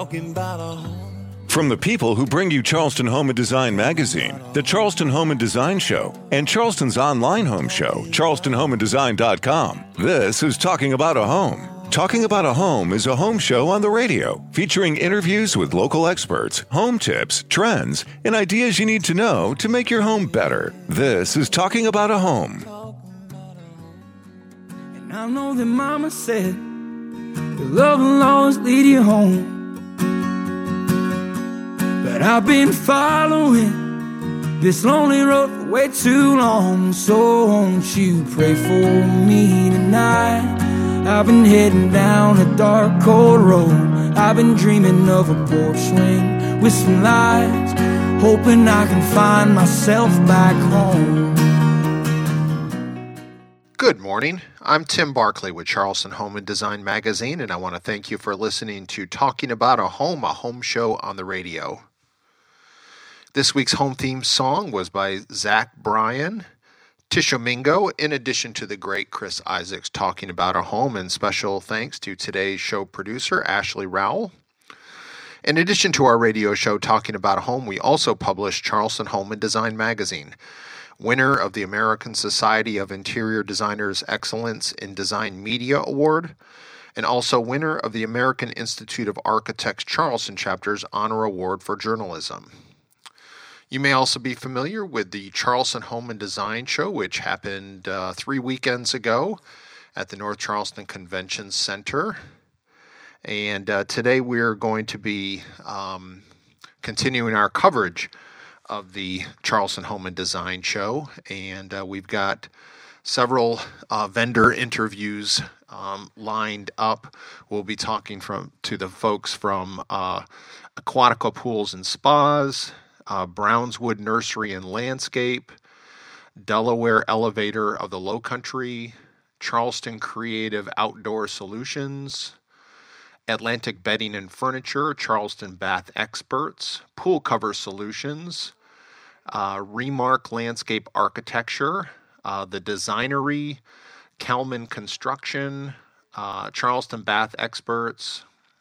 talking about a home. From the people who bring you Charleston Home and Design magazine, the Charleston Home and Design Show, and Charleston's online home show, charlestonhomeanddesign.com, this is Talking About a Home. Talking About a Home is a home show on the radio featuring interviews with local experts, home tips, trends, and ideas you need to know to make your home better. This is Talking About a Home. And I know that Mama said the love will always lead you home. But I've been following this lonely road for way too long. So won't you pray for me tonight? I've been heading down a dark, cold road. I've been dreaming of a porch swing with some lights, hoping I can find myself back home. Good morning. I'm Tim Barkley with Charleston Home and Design magazine, and I want to thank you for listening to Talking About a home show on the radio. This week's home theme song was by Zach Bryan, Tishomingo, in addition to the great Chris Isaacs Talking About a Home, and special thanks to today's show producer, Ashley Rowell. In addition to our radio show Talking About a Home, we also publish Charleston Home and Design magazine, winner of the American Society of Interior Designers Excellence in Design Media Award, and also winner of the American Institute of Architects Charleston Chapter's Honor Award for Journalism. You may also be familiar with the Charleston Home and Design Show, which happened 3 weekends ago at the North Charleston Convention Center. And today we're going to be continuing our coverage of the Charleston Home and Design Show. And we've got several vendor interviews lined up. We'll be talking to the folks from Aquatica Pools and Spas, Brownswood Nursery and Landscape, Delaware Elevator of the Lowcountry, Charleston Creative Outdoor Solutions, Atlantic Bedding and Furniture, Charleston Bath Experts, Pool Cover Solutions, Remark Landscape Architecture, The Designery, Kalman Construction, Charleston Bath Experts,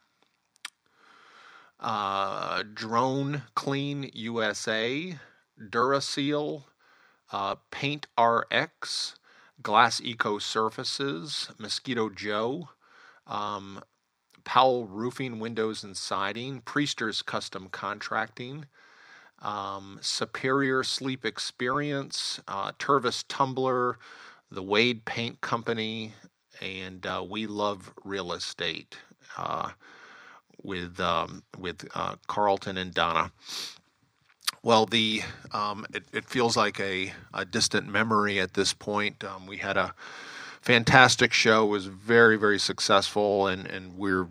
Drone Clean USA, Duraseal, Paint RX, Glass Eco Surfaces, Mosquito Joe, Powell Roofing, Windows and Siding, Priester's Custom Contracting, Superior Sleep Experience, Tervis Tumbler, the Wade Paint Company, and We Love Real Estate. With Carlton and Donna. Well, it feels like a distant memory at this point. We had a fantastic show. It was very, very successful, and we're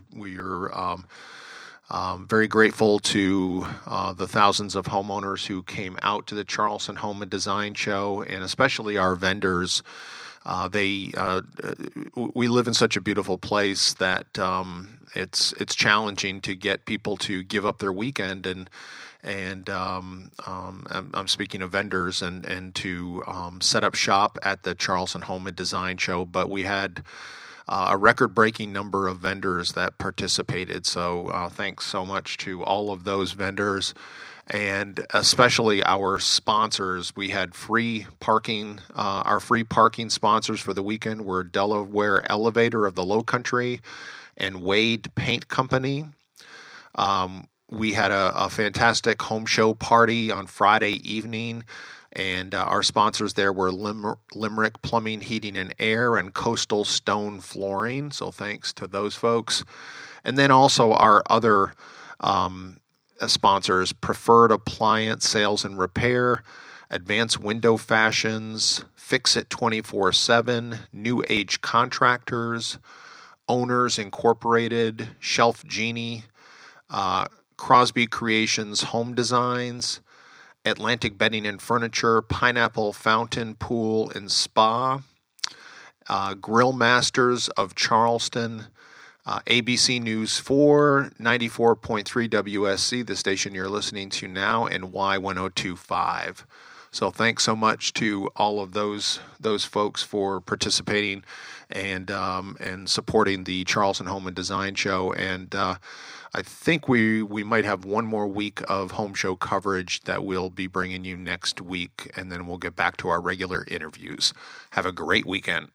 very grateful to the thousands of homeowners who came out to the Charleston Home and Design Show, and especially our vendors. We live in such a beautiful place that it's challenging to get people to give up their weekend, and I'm speaking of vendors and to set up shop at the Charleston Home and Design Show. But we had a record-breaking number of vendors that participated. So thanks so much to all of those vendors. And especially our sponsors. We had free parking. Our free parking sponsors for the weekend were Delaware Elevator of the Lowcountry and Wade Paint Company. We had a fantastic home show party on Friday evening, and our sponsors there were Limerick Plumbing, Heating, and Air and Coastal Stone Flooring. So thanks to those folks. And then also our other sponsors, Preferred Appliance Sales and Repair, Advanced Window Fashions, Fix It 24/7, New Age Contractors, Owners Incorporated, Shelf Genie, Crosby Creations Home Designs, Atlantic Bedding and Furniture, Pineapple Fountain Pool and Spa, Grill Masters of Charleston, ABC News 4, 94.3 WSC, the station you're listening to now, and Y1025. So thanks so much to all of those folks for participating and supporting the Charleston Home and Design Show. And I think we might have one more week of home show coverage that we'll be bringing you next week, and then we'll get back to our regular interviews. Have a great weekend.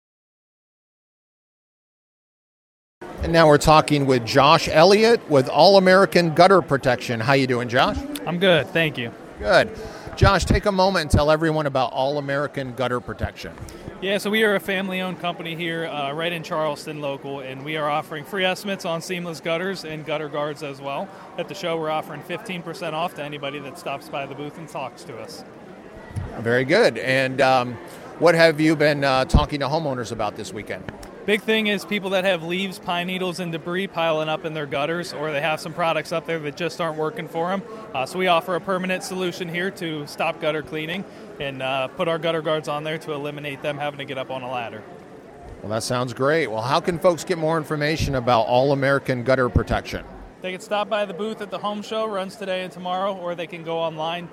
And now we're talking with Josh Elliott with All American Gutter Protection. How you doing, Josh? I'm good, thank you. Good. Josh, take a moment and tell everyone about All American Gutter Protection. Yeah, so we are a family-owned company here right in Charleston local, and we are offering free estimates on seamless gutters and gutter guards as well. At the show, we're offering 15% off to anybody that stops by the booth and talks to us. Very good. And what have you been talking to homeowners about this weekend? Big thing is people that have leaves, pine needles, and debris piling up in their gutters, or they have some products up there that just aren't working for them. So we offer a permanent solution here to stop gutter cleaning and put our gutter guards on there to eliminate them having to get up on a ladder. Well, that sounds great. Well, how can folks get more information about All American Gutter Protection? They can stop by the booth at the home show, runs today and tomorrow, or they can go online,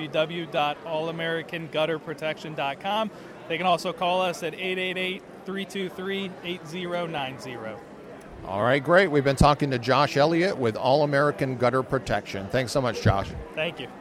www.allamerican.gutterprotection.com. They can also call us at 888-323-8090. All right, great. We've been talking to Josh Elliott with All American Gutter Protection. Thanks so much, Josh. Thank you.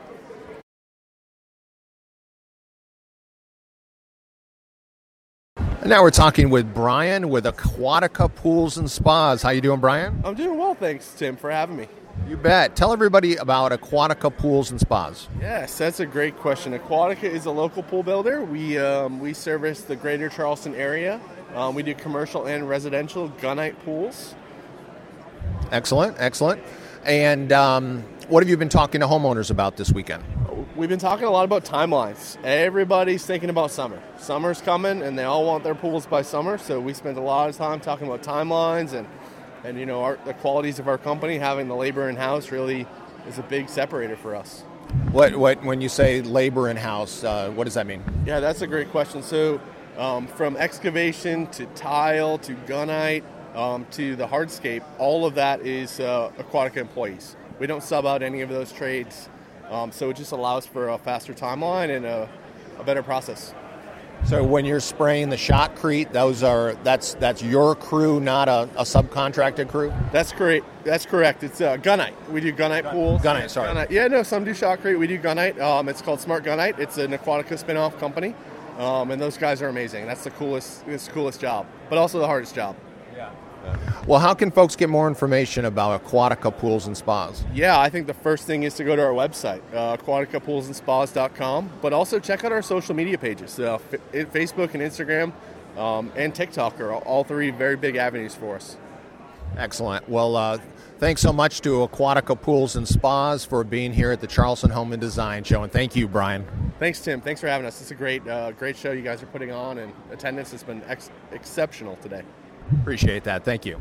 And now we're talking with Brian with Aquatica Pools and Spas. How you doing, Brian? I'm doing well, thanks, Tim, for having me. You bet. Tell everybody about Aquatica Pools and Spas. Yes, that's a great question. Aquatica is a local pool builder. We service the greater Charleston area. We do commercial and residential gunite pools. Excellent, excellent. And what have you been talking to homeowners about this weekend? We've been talking a lot about timelines. Everybody's thinking about summer. Summer's coming, and they all want their pools by summer, so we spent a lot of time talking about timelines and you know, the qualities of our company. Having the labor in-house really is a big separator for us. What when you say labor in-house, what does that mean? Yeah, that's a great question. So from excavation to tile to gunite to the hardscape, all of that is Aquatica employees. We don't sub out any of those trades, so it just allows for a faster timeline and a better process. So when you're spraying the shotcrete, that's your crew, not a subcontracted crew? That's correct. It's gunite. We do gunite pools. Gunite, sorry. Gunite. Yeah, no, some do shotcrete. We do gunite. It's called Smart Gunite. It's an Aquatica spin-off company, and those guys are amazing. That's the coolest job, but also the hardest job. Well, how can folks get more information about Aquatica Pools and Spas? Yeah, I think the first thing is to go to our website, aquaticapoolsandspas.com, but also check out our social media pages. Facebook and Instagram and TikTok are all three very big avenues for us. Excellent. Well, thanks so much to Aquatica Pools and Spas for being here at the Charleston Home and Design Show, and thank you, Brian. Thanks, Tim. Thanks for having us. It's a great show you guys are putting on, and attendance has been exceptional today. Appreciate that. Thank you.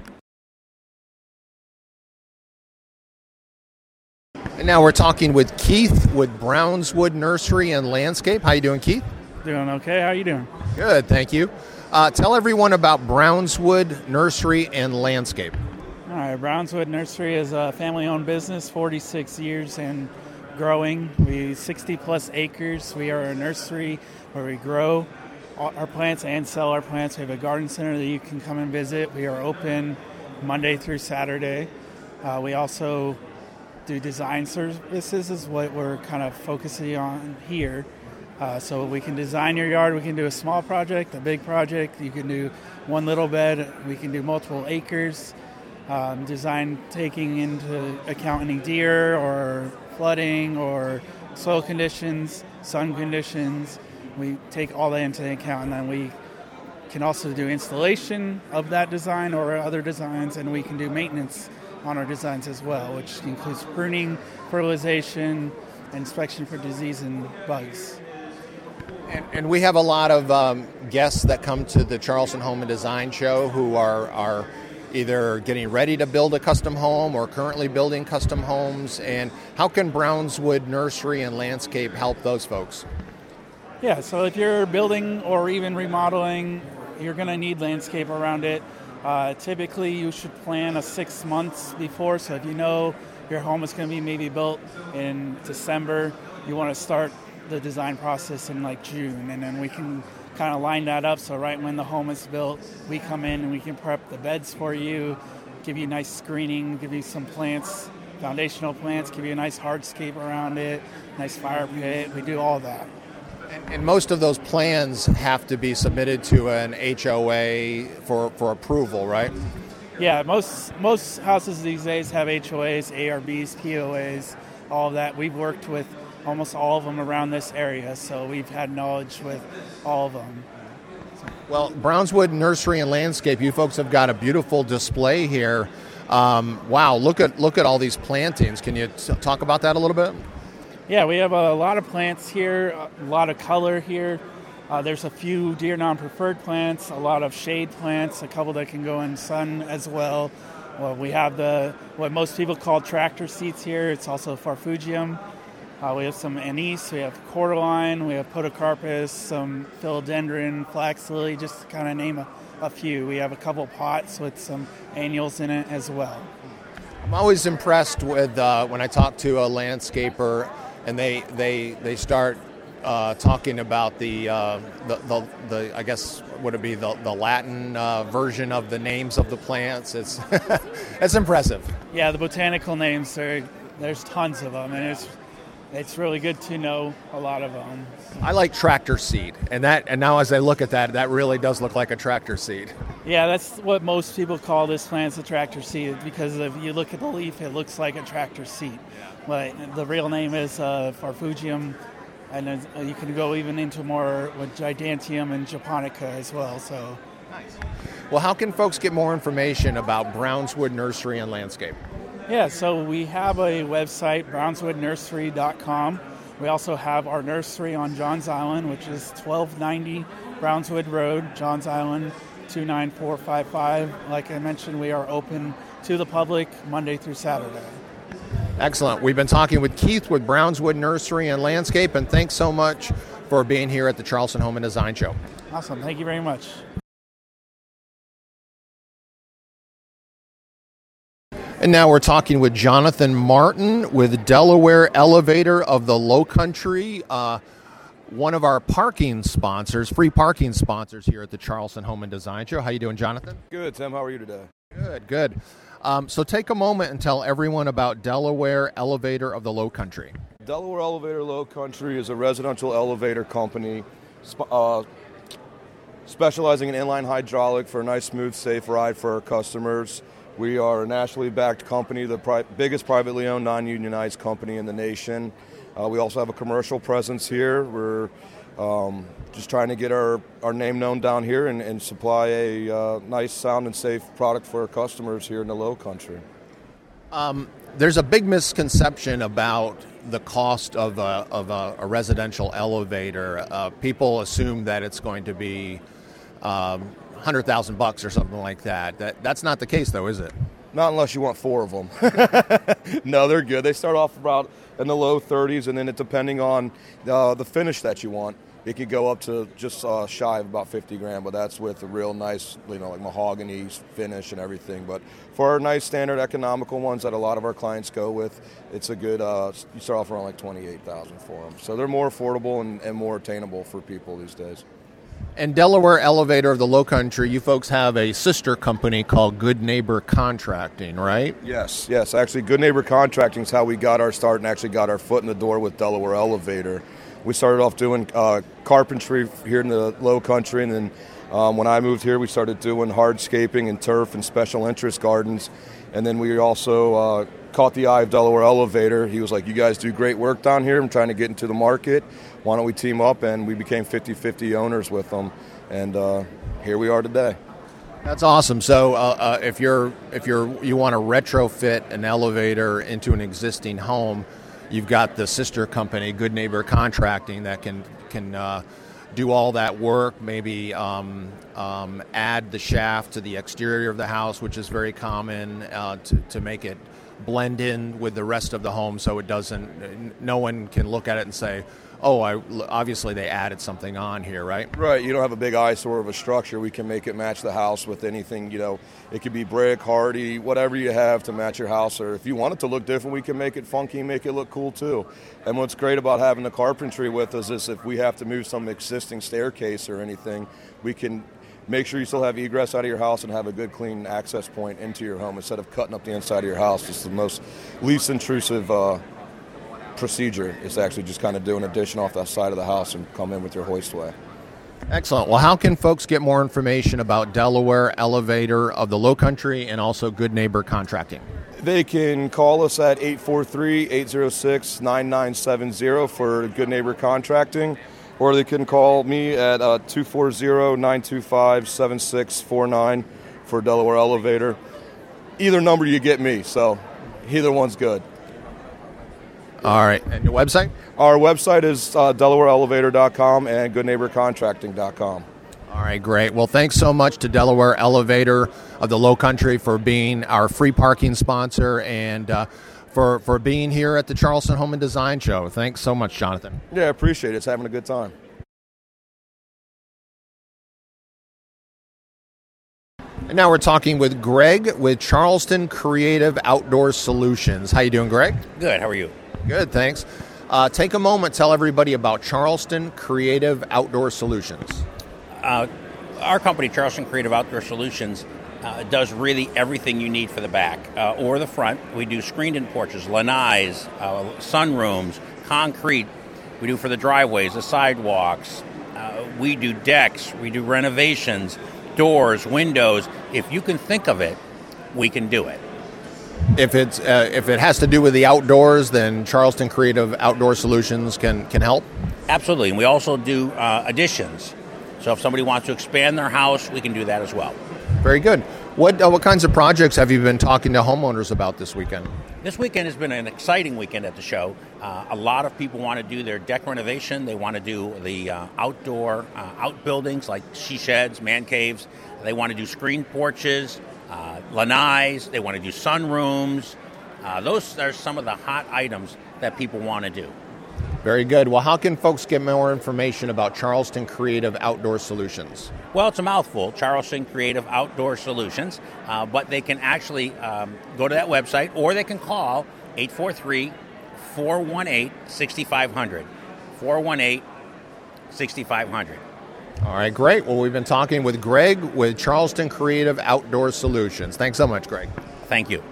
And now we're talking with Keith with Brownswood Nursery and Landscape. How you doing, Keith? Doing okay. How you doing? Good, thank you. Tell everyone about Brownswood Nursery and Landscape. All right, Brownswood Nursery is a family-owned business, 46 years and growing. We 60-plus acres. We are a nursery where we grow our plants and sell our plants. We have a garden center that you can come and visit. We are open Monday through Saturday. We also do design services is what we're kind of focusing on here. So we can design your yard. We can do a small project, a big project. You can do one little bed. We can do multiple acres. Design taking into account any deer or flooding or soil conditions, sun conditions. We take all that into account, and then we can also do installation of that design or other designs, and we can do maintenance on our designs as well, which includes pruning, fertilization, inspection for disease and bugs. And we have a lot of guests that come to the Charleston Home and Design Show who are either getting ready to build a custom home or currently building custom homes. And how can Brownswood Nursery and Landscape help those folks? Yeah, so if you're building or even remodeling, you're going to need landscape around it. Typically, you should plan 6 months before. So if you know your home is going to be maybe built in December, you want to start the design process in like June, and then we can kind of line that up so right when the home is built, we come in and we can prep the beds for you, give you nice screening, give you some plants, foundational plants, give you a nice hardscape around it, nice fire pit. We do all that. And most of those plans have to be submitted to an HOA for approval, right? Yeah, most houses these days have HOAs, ARBs, POAs, all of that. We've worked with almost all of them around this area, so we've had knowledge with all of them. Well, Brownswood Nursery and Landscape, you folks have got a beautiful display here. Wow, look at all these plantings. Can you talk about that a little bit? Yeah, we have a lot of plants here, a lot of color here. There's a few deer non-preferred plants, a lot of shade plants, a couple that can go in sun as well. We have what most people call tractor seats here. It's also Farfugium. We have some anise, we have cordyline, we have podocarpus, some philodendron, flax lily, just to kind of name a few. We have a couple pots with some annuals in it as well. I'm always impressed with when I talk to a landscaper and they start talking about the I guess would it be the Latin version of the names of the plants. It's it's impressive. Yeah, the botanical names there's tons of them, and it's really good to know a lot of them. I like tractor seed, and now as I look at that really does look like a tractor seed. Yeah, that's what most people call this plant, a tractor seed, because if you look at the leaf, it looks like a tractor seed. But the real name is Farfugium, and you can go even into more with Gigantium and Japonica as well. So, nice. Well, how can folks get more information about Brownswood Nursery and Landscape? Yeah, so we have a website, brownswoodnursery.com. We also have our nursery on Johns Island, which is 1290 Brownswood Road, Johns Island 29455. Like I mentioned, we are open to the public Monday through Saturday. Excellent. We've been talking with Keith with Brownswood Nursery and Landscape, and thanks so much for being here at the Charleston Home and Design Show. Awesome. Thank you very much. And now we're talking with Jonathan Martin with Delaware Elevator of the Low Country, one of our parking sponsors, free parking sponsors here at the Charleston Home and Design Show. How you doing, Jonathan? Good, Tim. How are you today? Good. So take a moment and tell everyone about Delaware Elevator of the Low Country. Delaware Elevator Low Country is a residential elevator company specializing in inline hydraulic for a nice, smooth, safe ride for our customers. We are a nationally backed company, the biggest privately owned, non-unionized company in the nation. We also have a commercial presence here. We're just trying to get our name known down here and supply a nice, sound, and safe product for our customers here in the Low Country. There's a big misconception about the cost of a residential elevator. People assume that it's going to be $100,000 or something like that. That's not the case, though, is it? Not unless you want 4 of them. No, they're good. They start off about in the low 30s, and then it depending on the finish that you want, it could go up to just shy of about $50,000. But that's with a real nice, like mahogany finish and everything. But for our nice standard economical ones that a lot of our clients go with, it's a good. You start off around like $28,000 for them. So they're more affordable and more attainable for people these days. And Delaware Elevator of the Low Country, you folks have a sister company called Good Neighbor Contracting, right? Yes. Actually, Good Neighbor Contracting is how we got our start and actually got our foot in the door with Delaware Elevator. We started off doing carpentry here in the Low Country, and then when I moved here, we started doing hardscaping and turf and special interest gardens. And then we also caught the eye of Delaware Elevator. He was like, you guys do great work down here. I'm trying to get into the market. Why don't we team up? And we became 50-50 owners with them. And here we are today. That's awesome. So if you want to retrofit an elevator into an existing home, you've got the sister company, Good Neighbor Contracting, that can do all that work, maybe add the shaft to the exterior of the house, which is very common, to make it blend in with the rest of the home, so it doesn't. No one can look at it and say, "Oh, obviously they added something on here," right? Right. You don't have a big eyesore of a structure. We can make it match the house with anything. It could be brick, hardy, whatever you have to match your house. Or if you want it to look different, we can make it funky, make it look cool too. And what's great about having the carpentry with us is if we have to move some existing staircase or anything, we can make sure you still have egress out of your house and have a good, clean access point into your home instead of cutting up the inside of your house. It's the most least intrusive procedure. Is actually just kind of do an addition off that side of the house and come in with your hoistway. Excellent. Well, how can folks get more information about Delaware Elevator of the Low Country and also Good Neighbor Contracting? They can call us at 843-806-9970 for Good Neighbor Contracting, or they can call me at 240-925-7649 for Delaware Elevator. Either number you get me, so either one's good. All right. And your website? Our website is DelawareElevator.com and GoodNeighborContracting.com. All right, great. Well, thanks so much to Delaware Elevator of the Low Country for being our free parking sponsor and for being here at the Charleston Home and Design Show. Thanks so much, Jonathan. Yeah, I appreciate it. It's having a good time. And now we're talking with Greg with Charleston Creative Outdoor Solutions. How you doing, Greg? Good. How are you? Good, thanks. Take a moment, tell everybody about Charleston Creative Outdoor Solutions. Our company, Charleston Creative Outdoor Solutions, does really everything you need for the back or the front. We do screened-in porches, lanais, sunrooms, concrete. We do for the driveways, the sidewalks. We do decks. We do renovations, doors, windows. If you can think of it, we can do it. If it has to do with the outdoors, then Charleston Creative Outdoor Solutions can help? Absolutely. And we also do additions. So if somebody wants to expand their house, we can do that as well. Very good. What kinds of projects have you been talking to homeowners about this weekend? This weekend has been an exciting weekend at the show. A lot of people want to do their deck renovation. They want to do the outdoor outbuildings like she sheds, man caves. They want to do screened porches, lanais. They want to do sunrooms. Those are some of the hot items that people want to do. Very good. Well, how can folks get more information about Charleston Creative Outdoor Solutions? Well, it's a mouthful, Charleston Creative Outdoor Solutions, but they can actually go to that website or they can call 843-418-6500. 418-6500. All right, great. Well, we've been talking with Greg with Charleston Creative Outdoor Solutions. Thanks so much, Greg. Thank you.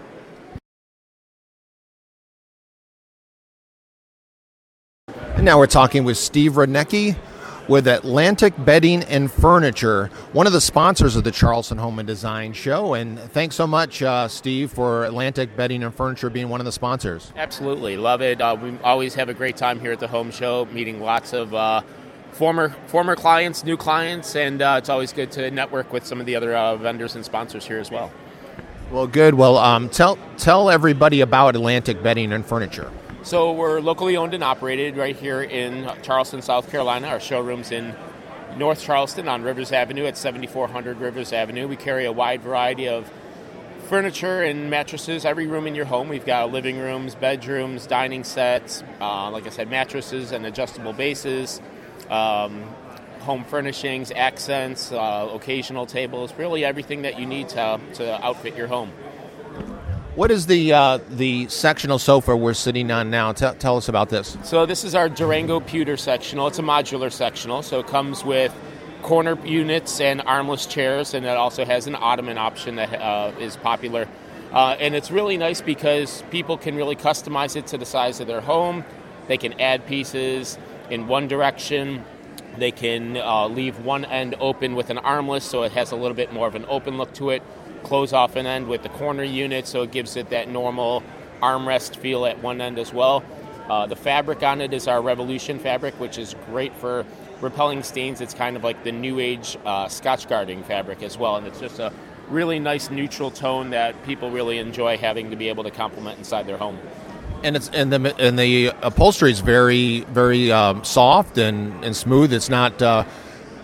And now we're talking with Steve Rudnicki with Atlantic Bedding and Furniture, one of the sponsors of the Charleston Home and Design Show. And thanks so much, Steve, for Atlantic Bedding and Furniture being one of the sponsors. Absolutely. Love it. We always have a great time here at the home show, meeting lots of former clients, new clients, and it's always good to network with some of the other vendors and sponsors here as well. Well, good. Well, tell everybody about Atlantic Bedding and Furniture. So we're locally owned and operated right here in Charleston, South Carolina. Our showroom's in North Charleston on Rivers Avenue at 7400 Rivers Avenue. We carry a wide variety of furniture and mattresses, every room in your home. We've got living rooms, bedrooms, dining sets, like I said, mattresses and adjustable bases, home furnishings, accents, occasional tables, really everything that you need to outfit your home. What is the sectional sofa we're sitting on now? Tell us about this. So this is our Durango pewter sectional. It's a modular sectional, so it comes with corner units and armless chairs, and it also has an ottoman option that is popular. And it's really nice because people can really customize it to the size of their home. They can add pieces in one direction. They can leave one end open with an armless, so it has a little bit more of an open look to it. Close off an end with the corner unit, so it gives it that normal armrest feel at one end as well. The fabric on it is our Revolution fabric, which is great for repelling stains. It's kind of like the new age Scotch guarding fabric as well, and it's just a really nice neutral tone that people really enjoy having to be able to complement inside their home. And the upholstery is very, very soft and smooth. It's not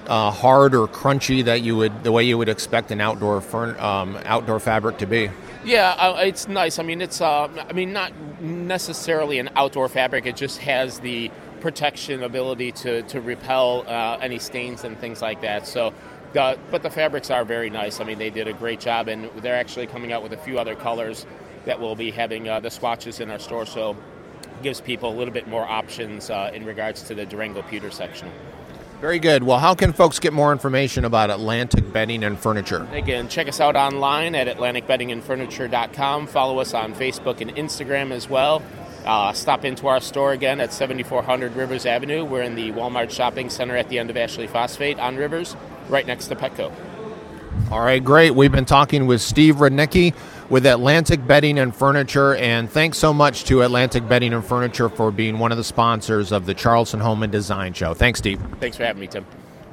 hard or crunchy the way you would expect an outdoor fabric to be. Yeah, it's nice. I mean, it's not necessarily an outdoor fabric. It just has the protection ability to repel any stains and things like that. So, but the fabrics are very nice. I mean, they did a great job, and they're actually coming out with a few other colors that will be having the swatches in our store. So, it gives people a little bit more options in regards to the Durango pewter section. Very good. Well, how can folks get more information about Atlantic Bedding and Furniture? Again, check us out online at atlanticbeddingandfurniture.com. Follow us on Facebook and Instagram as well. Stop into our store again at 7400 Rivers Avenue. We're in the Walmart Shopping Center at the end of Ashley Phosphate on Rivers, right next to Petco. All right, great. We've been talking with Steve Rudnicki with Atlantic Bedding and Furniture, and thanks so much to Atlantic Bedding and Furniture for being one of the sponsors of the Charleston Home and Design Show. Thanks, Steve. Thanks for having me, Tim.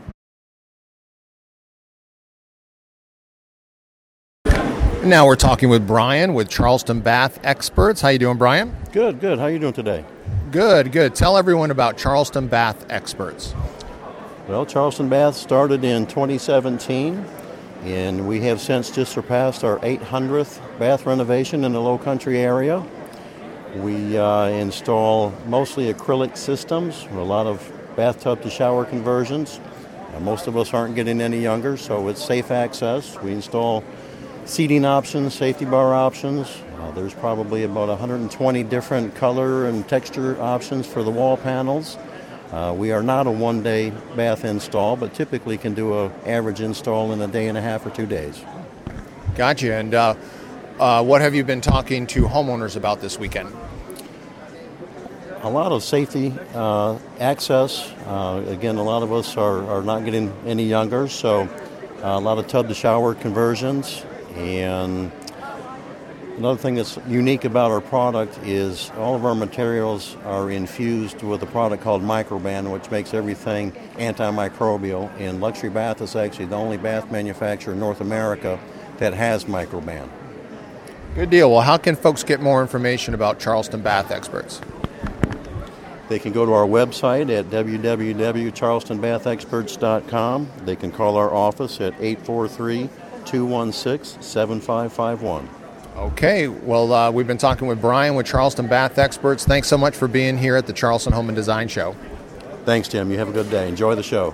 Now we're talking with Brian with Charleston Bath Experts. How you doing, Brian? Good. How you doing today? Good. Tell everyone about Charleston Bath Experts. Well, Charleston Bath started in 2017, and we have since just surpassed our 800th bath renovation in the Low Country area. We install mostly acrylic systems, a lot of bathtub to shower conversions. Most of us aren't getting any younger, so it's safe access. We install seating options, safety bar options. There's probably about 120 different color and texture options for the wall panels. We are not a one-day bath install, but typically can do an average install in a day and a half or 2 days. Gotcha. And what have you been talking to homeowners about this weekend? A lot of safety access. Again, a lot of us are not getting any younger, so a lot of tub-to-shower conversions. And another thing that's unique about our product is all of our materials are infused with a product called Microban, which makes everything antimicrobial. And Luxury Bath is actually the only bath manufacturer in North America that has Microban. Good deal. Well, how can folks get more information about Charleston Bath Experts? They can go to our website at www.charlestonbathexperts.com. They can call our office at 843-216-7551. Okay, well, we've been talking with Brian with Charleston Bath Experts. Thanks so much for being here at the Charleston Home and Design Show. Thanks, Tim. You have a good day. Enjoy the show.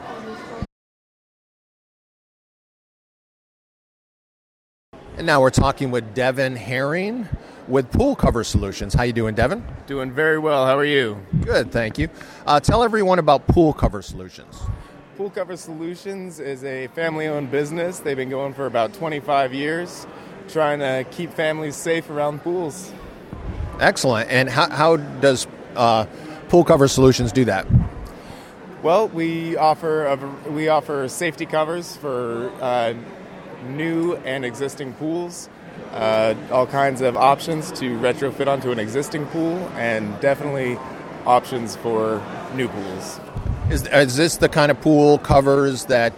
And now we're talking with Devin Herring with Pool Cover Solutions. How you doing, Devin? Doing very well. How are you? Good, thank you. Tell everyone about Pool Cover Solutions. Pool Cover Solutions is a family-owned business. They've been going for about 25 years, trying to keep families safe around pools. Excellent. And how does Pool Cover Solutions do that? Well, we offer safety covers for new and existing pools, all kinds of options to retrofit onto an existing pool, and definitely options for new pools. Is this the kind of pool covers that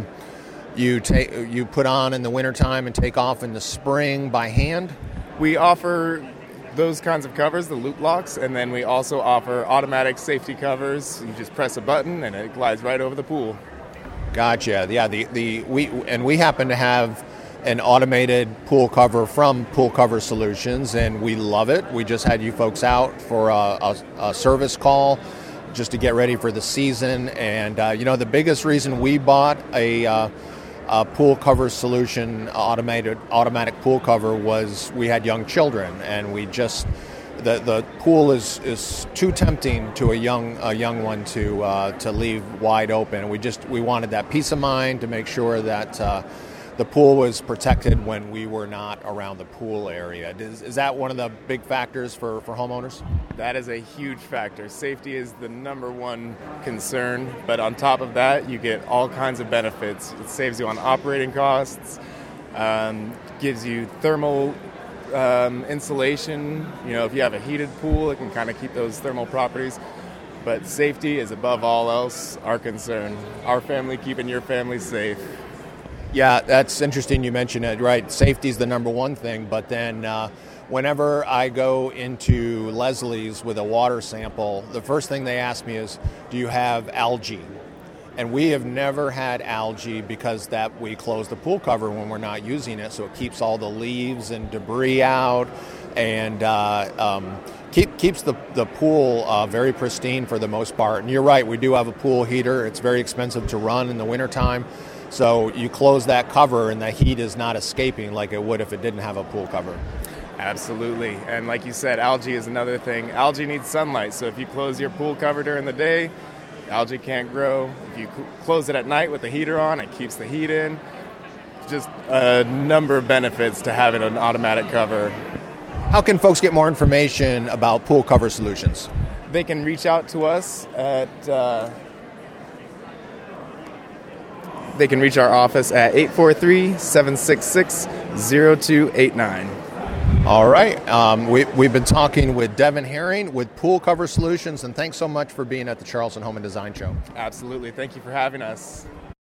you put on in the wintertime and take off in the spring by hand? We offer those kinds of covers, the loop locks, and then we also offer automatic safety covers. You just press a button and it glides right over the pool. Gotcha. Yeah, we happen to have an automated pool cover from Pool Cover Solutions, and we love it. We just had you folks out for a service call just to get ready for the season. And the biggest reason we bought a Pool Cover Solution automatic pool cover was we had young children, and we just the pool is too tempting to a young one to leave wide open. We wanted that peace of mind to make sure that the pool was protected when we were not around the pool area. Is that one of the big factors for homeowners? That is a huge factor. Safety is the number one concern, but on top of that, you get all kinds of benefits. It saves you on operating costs, gives you thermal insulation. If you have a heated pool, it can kind of keep those thermal properties. But safety is above all else our concern. Our family keeping your family safe. Yeah, that's interesting you mentioned it, right? Safety is the number one thing, but then whenever I go into Leslie's with a water sample, the first thing they ask me is, do you have algae? And we have never had algae because that we close the pool cover when we're not using it, so it keeps all the leaves and debris out, and keeps the pool very pristine for the most part. And you're right, we do have a pool heater. It's very expensive to run in the wintertime, so you close that cover and the heat is not escaping like it would if it didn't have a pool cover. Absolutely. And like you said, algae is another thing. Algae needs sunlight, so if you close your pool cover during the day, algae can't grow. If you close it at night with the heater on, it keeps the heat in. Just a number of benefits to having an automatic cover. How can folks get more information about pool cover solutions? They can reach out to us at... they can reach our office at 843-766-0289. All right. We've been talking with Devin Herring with Pool Cover Solutions, and thanks so much for being at the Charleston Home and Design Show. Absolutely. Thank you for having us.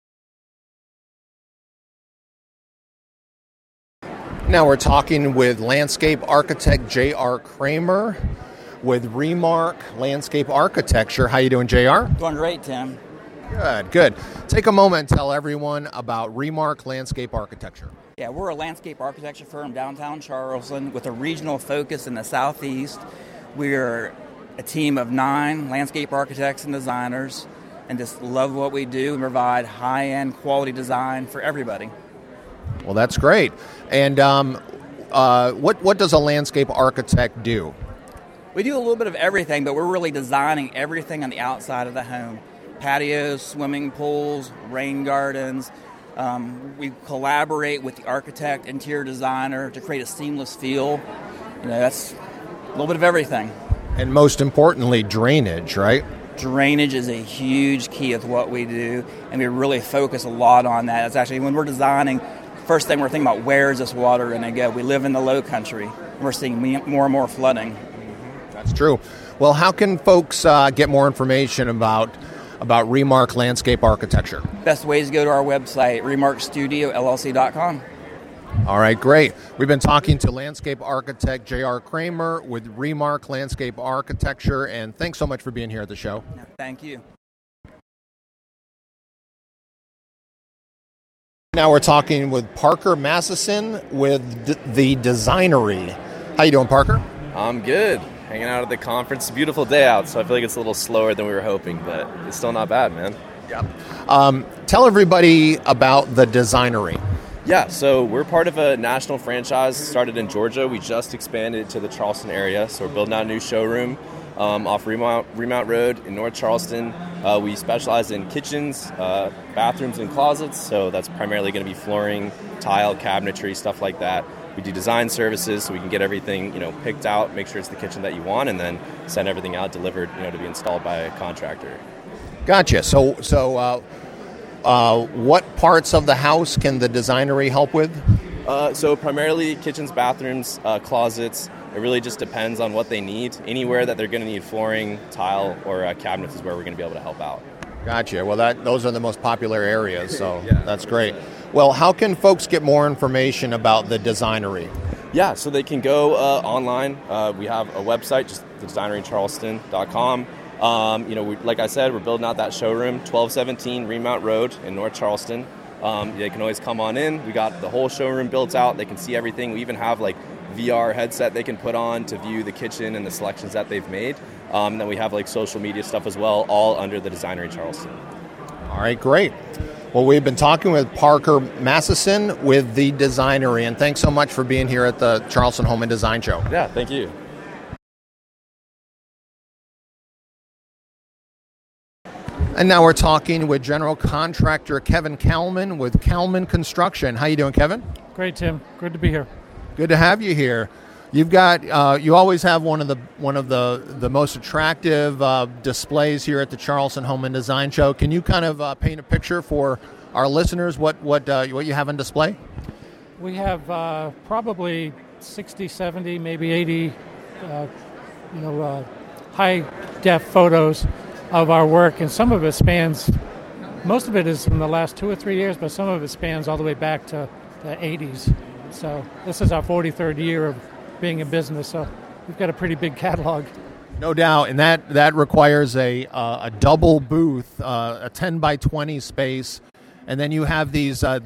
Now we're talking with landscape architect J.R. Kramer with Remark Landscape Architecture. How you doing, J.R.? Doing great, Tim. Good. Take a moment and tell everyone about Remark Landscape Architecture. Yeah, we're a landscape architecture firm downtown Charleston with a regional focus in the southeast. We're a team of 9 landscape architects and designers and just love what we do and provide high-end quality design for everybody. Well, that's great. And what does a landscape architect do? We do a little bit of everything, but we're really designing everything on the outside of the home. Patios, swimming pools, rain gardens. We collaborate with the architect, interior designer to create a seamless feel. That's a little bit of everything. And most importantly, drainage, right? Drainage is a huge key of what we do, and we really focus a lot on that. It's actually, when we're designing, first thing we're thinking about, where is this water going to go? We live in the low country. We're seeing more and more flooding. That's true. Well, how can folks get more information about Remark Landscape Architecture? Best way is to go to our website, remarkstudiollc.com. All right, great. We've been talking to landscape architect J.R. Kramer with Remark Landscape Architecture, and thanks so much for being here at the show. Thank you. Now we're talking with Parker Massison with The Designery. How you doing, Parker? I'm good. Hanging out at the conference. It's a beautiful day out, so I feel like it's a little slower than we were hoping, but it's still not bad, man. Yep. Tell everybody about The Designery. Yeah, so we're part of a national franchise started in Georgia. We just expanded to the Charleston area, so we're building out a new showroom off Remount Road in North Charleston. We specialize in kitchens, bathrooms, and closets, so that's primarily going to be flooring, tile, cabinetry, stuff like that. We do design services, so we can get everything, picked out, make sure it's the kitchen that you want, and then send everything out delivered, to be installed by a contractor. Gotcha. So what parts of the house can the Designery help with? So primarily kitchens, bathrooms, closets. It really just depends on what they need. Anywhere that they're going to need flooring, tile, or cabinets is where we're going to be able to help out. Gotcha. Well, those are the most popular areas, so yeah. That's great. Well, how can folks get more information about the Designery? Yeah, so they can go online. We have a website, just thedesignerycharleston.com. Like I said, we're building out that showroom, 1217 Remount Road in North Charleston. They can always come on in. We got the whole showroom built out. They can see everything. We even have VR headset they can put on to view the kitchen and the selections that they've made. And then we have social media stuff as well, all under the Designery Charleston. All right, great. Well, we've been talking with Parker Massison with The Designery, and thanks so much for being here at the Charleston Home and Design Show. Yeah, thank you. And now we're talking with general contractor Kevin Kalman with Kalman Construction. How you doing, Kevin? Great, Tim. Good to be here. Good to have you here. You've got you always have one of the most attractive displays here at the Charleston Home and Design Show. Can you kind of paint a picture for our listeners what you have on display? We have probably 60, 70, maybe 80 high def photos of our work, and some of it spans. Most of it is from the last 2 or 3 years, but some of it spans all the way back to the 80s. So this is our 43rd year of being in business, so we've got a pretty big catalog. No doubt, and that requires a double booth, a 10 by 20 space, and then you have these like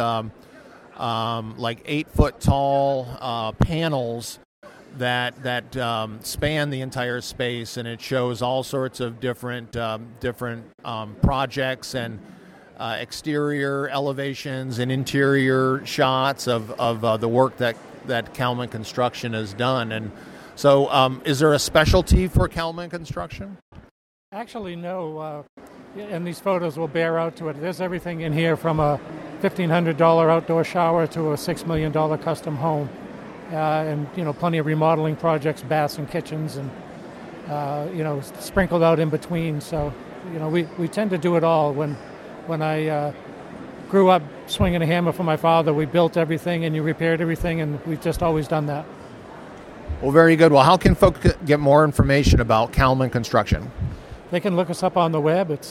8-foot tall panels that span the entire space, and it shows all sorts of different projects and exterior elevations and interior shots of the work that Kalman Construction has done. And so, is there a specialty for Kalman Construction? Actually, no. And these photos will bear out to it. There's everything in here from a $1,500 outdoor shower to a $6 million custom home. And, plenty of remodeling projects, baths and kitchens, and, sprinkled out in between. So, we tend to do it all. When I grew up swinging a hammer for my father, we built everything and you repaired everything, and we've just always done that. Well, very good. Well, how can folks get more information about Kalman Construction? They can look us up on the web. It's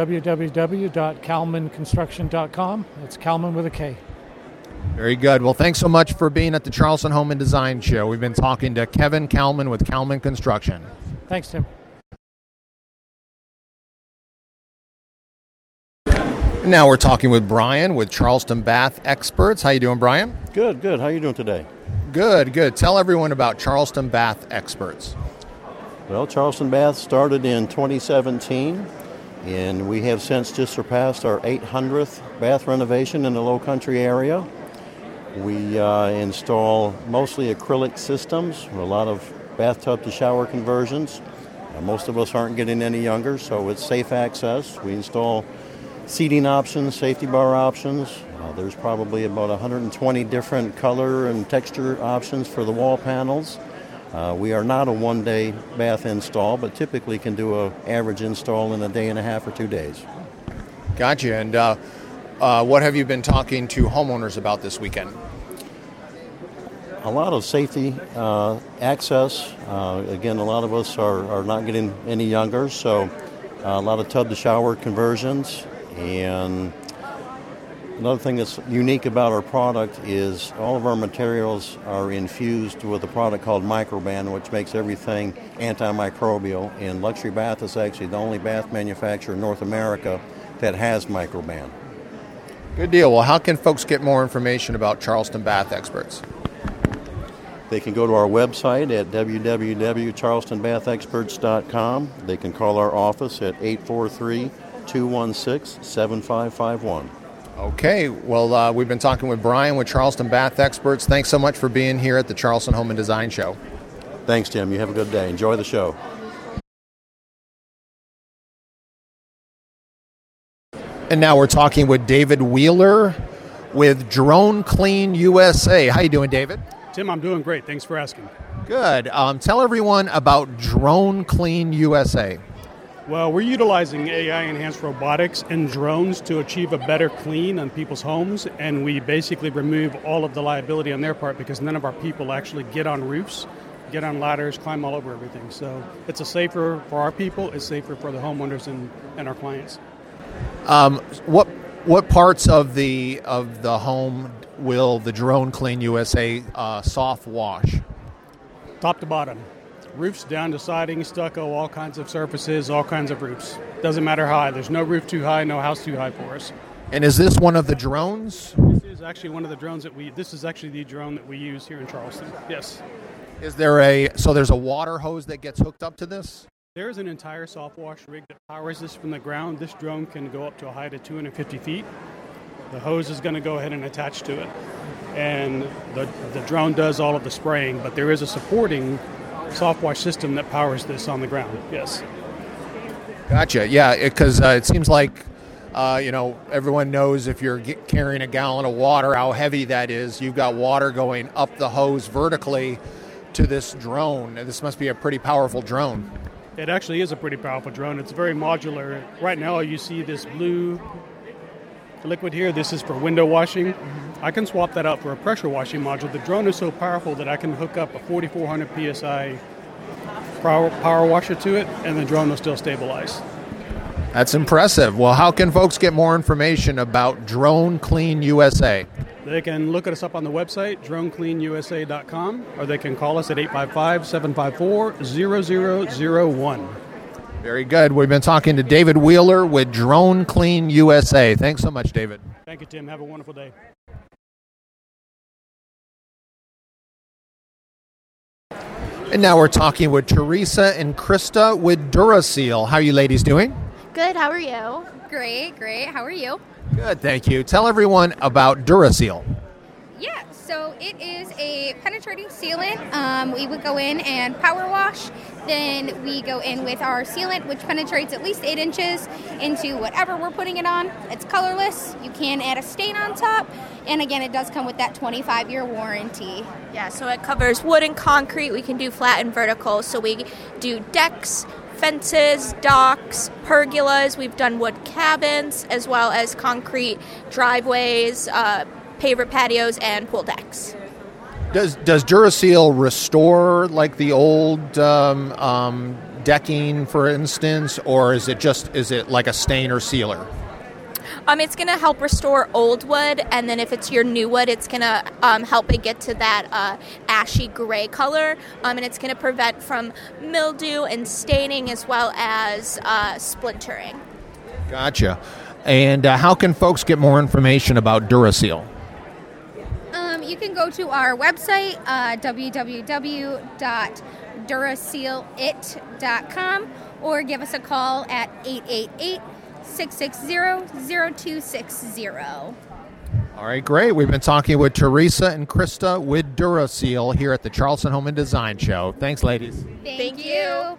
www.kalmanconstruction.com. It's Kalman with a K. Very good. Well, thanks so much for being at the Charleston Home and Design Show. We've been talking to Kevin Kalman with Kalman Construction. Thanks, Tim. Now we're talking with Brian with Charleston Bath Experts. How you doing, Brian? Good. How you doing today? Good. Tell everyone about Charleston Bath Experts. Well, Charleston Bath started in 2017, and we have since just surpassed our 800th bath renovation in the Low Country area. We install mostly acrylic systems, a lot of bathtub to shower conversions. Most of us aren't getting any younger, so it's safe access. We install seating options, safety bar options. There's probably about 120 different color and texture options for the wall panels. We are not a one-day bath install, but typically can do an average install in a day and a half or 2 days. Gotcha. And what have you been talking to homeowners about this weekend? A lot of safety access. Again, a lot of us are not getting any younger, so a lot of tub-to-shower conversions. And another thing that's unique about our product is all of our materials are infused with a product called Microban, which makes everything antimicrobial. And Luxury Bath is actually the only bath manufacturer in North America that has Microban. Good deal. Well, how can folks get more information about Charleston Bath Experts? They can go to our website at www.charlestonbathexperts.com. They can call our office at 843-216-7551. Okay, well, we've been talking with Brian with Charleston Bath Experts. Thanks so much for being here at the Charleston Home and Design Show. Thanks, Tim. You have a good day. Enjoy the show. And now we're talking with David Wheeler with Drone Clean USA. How you doing, David? Tim, I'm doing great. Thanks for asking. Good. Tell everyone about Drone Clean USA. Well, we're utilizing AI-enhanced robotics and drones to achieve a better clean on people's homes, and we basically remove all of the liability on their part because none of our people actually get on roofs, get on ladders, climb all over everything. So it's safer for our people, it's safer for the homeowners and our clients. What parts of the home will the Drone Clean USA soft wash? Top to bottom. Roofs down to siding, stucco, all kinds of surfaces, all kinds of roofs. Doesn't matter how high. There's no roof too high, no house too high for us. And is this one of the drones? This is actually one of the drones this is actually the drone that we use here in Charleston. Yes. Is there there's a water hose that gets hooked up to this? There is an entire soft wash rig that powers this from the ground. This drone can go up to a height of 250 feet. The hose is going to go ahead and attach to it. And the drone does all of the spraying, but there is a supporting soft wash system that powers this on the ground. Yes. Gotcha. Yeah, because it seems like everyone knows if you're carrying a gallon of water how heavy that is. You've got water going up the hose vertically to this drone. This must be a pretty powerful drone. It actually is a pretty powerful drone. It's very modular. Right now you see this blue liquid here. This is for window washing. I can swap that out for a pressure washing module. The drone is so powerful that I can hook up a 4,400 PSI power washer to it, and the drone will still stabilize. That's impressive. Well, how can folks get more information about Drone Clean USA? They can look at us up on the website, dronecleanusa.com, or they can call us at 855-754-0001. Very good. We've been talking to David Wheeler with Drone Clean USA. Thanks so much, David. Thank you, Tim. Have a wonderful day. And now we're talking with Teresa and Krista with Duraseal. How are you ladies doing? Good. How are you? Great. How are you? Good, thank you. Tell everyone about Duraseal. Yeah, so it is a penetrating sealant. We would go in and power wash. Then we go in with our sealant, which penetrates at least 8 inches into whatever we're putting it on. It's colorless. You can add a stain on top. And again, it does come with that 25-year warranty. Yeah, so it covers wood and concrete. We can do flat and vertical. So we do decks, fences, docks, pergolas. We've done wood cabins, as well as concrete driveways, paver patios, and pool decks. Does Duraseal restore like the old decking, for instance, or is it like a stain or sealer? It's going to help restore old wood, and then if it's your new wood, it's going to help it get to that ashy gray color, and it's going to prevent from mildew and staining, as well as splintering. Gotcha. And how can folks get more information about Duraseal? You can go to our website, www.durasealit.com, or give us a call at 888-660-0260. All right, great. We've been talking with Teresa and Krista with Duraseal here at the Charleston Home and Design Show. Thanks, ladies. Thank you.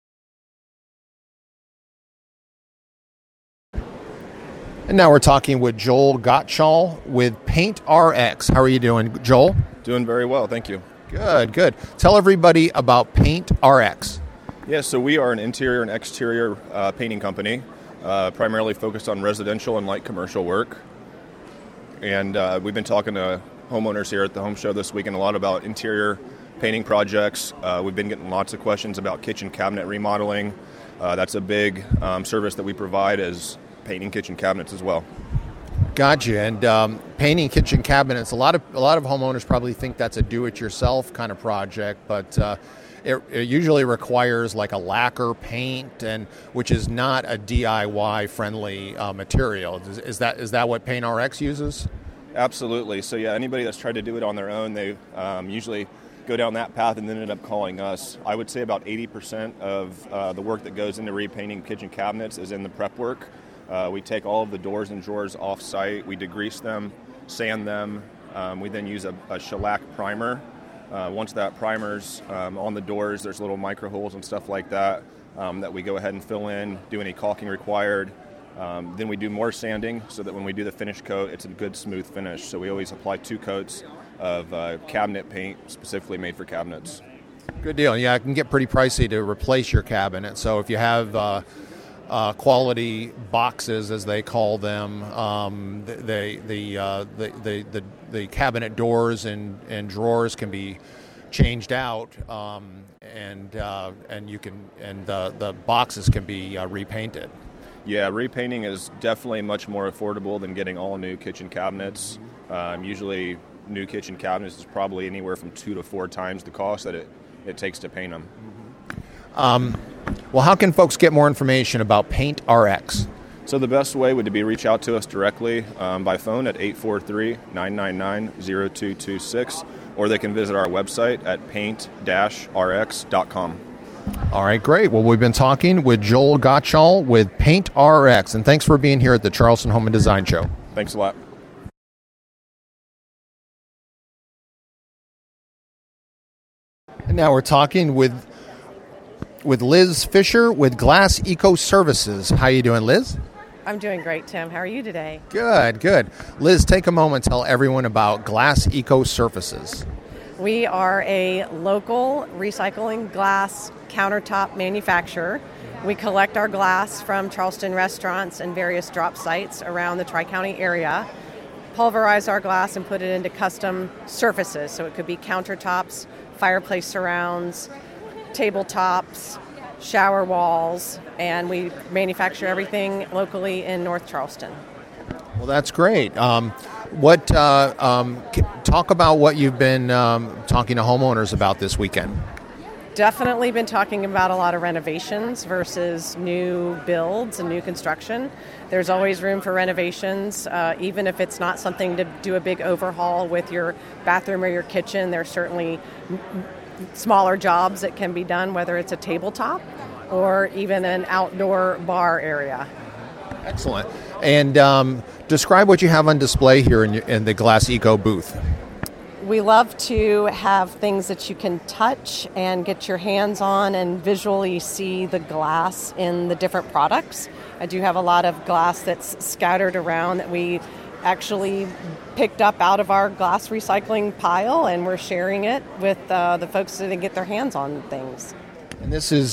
And now we're talking with Joel Gottschall with Paint RX. How are you doing, Joel? Doing very well, thank you. Good. Tell everybody about Paint RX. Yeah, so we are an interior and exterior painting company, primarily focused on residential and light commercial work. And we've been talking to homeowners here at the home show this weekend a lot about interior painting projects. We've been getting lots of questions about kitchen cabinet remodeling. That's a big service that we provide as painting kitchen cabinets as well. Gotcha. And painting kitchen cabinets, a lot of homeowners probably think that's a do-it-yourself kind of project, but it usually requires like a lacquer paint, and which is not a DIY-friendly material. Is that what Paint RX uses? Absolutely. So yeah, anybody that's tried to do it on their own, they usually go down that path and then end up calling us. I would say about 80% of the work that goes into repainting kitchen cabinets is in the prep work. We take all of the doors and drawers off-site. We degrease them, sand them. We then use a shellac primer. Once that primer's on the doors, there's little micro holes and stuff like that that we go ahead and fill in, do any caulking required. Then we do more sanding so that when we do the finish coat, it's a good smooth finish. So we always apply 2 coats of cabinet paint specifically made for cabinets. Good deal. Yeah, it can get pretty pricey to replace your cabinet. So if you have quality boxes, as they call them, the cabinet doors and drawers can be changed out, and the boxes can be repainted. Yeah, repainting is definitely much more affordable than getting all new kitchen cabinets. Usually, new kitchen cabinets is probably anywhere from 2 to 4 times the cost that it takes to paint them. Well, how can folks get more information about Paint RX? So the best way would be reach out to us directly by phone at 843-999-0226, or they can visit our website at paint-rx.com. All right, great. Well, we've been talking with Joel Gottschall with Paint RX, and thanks for being here at the Charleston Home and Design Show. Thanks a lot. And now we're talking with Liz Fisher with Glass Eco Services. How you doing, Liz? I'm doing great, Tim. How are you today? Good. Liz, take a moment and tell everyone about Glass Eco Services. We are a local recycling glass countertop manufacturer. We collect our glass from Charleston restaurants and various drop sites around the Tri-County area, pulverize our glass and put it into custom surfaces. So it could be countertops, fireplace surrounds, tabletops, shower walls, and we manufacture everything locally in North Charleston. Well, that's great. Talk about what you've been talking to homeowners about this weekend. Definitely been talking about a lot of renovations versus new builds and new construction. There's always room for renovations, even if it's not something to do a big overhaul with your bathroom or your kitchen. There's certainly smaller jobs that can be done, whether it's a tabletop or even an outdoor bar area. Excellent. And describe what you have on display here in the Glass Eco booth. We love to have things that you can touch and get your hands on and visually see the glass in the different products. I do have a lot of glass that's scattered around that we actually picked up out of our glass recycling pile, and we're sharing it with the folks that can get their hands on things. And this is